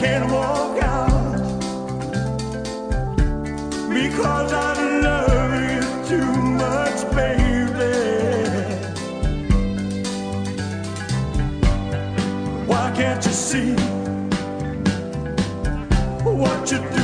can't walk out because I love you too much, baby. Why can't you see what you do?